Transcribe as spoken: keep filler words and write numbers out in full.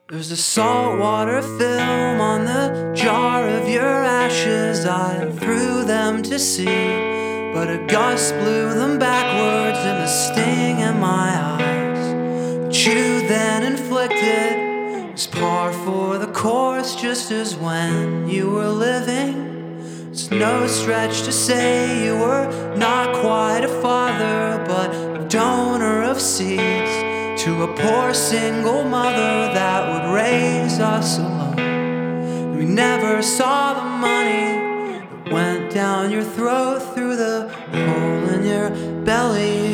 There's a saltwater film on the jar of your ashes. I threw them to sea, but a gust blew them backwards and the sting in my eyes, which you then inflicted, was par for the course, just as when you were living. It's no stretch to say you were not quite a father, but a donor of seeds to a poor single mother that would raise us alone. We never saw the money that went down your throat through the hole in your belly.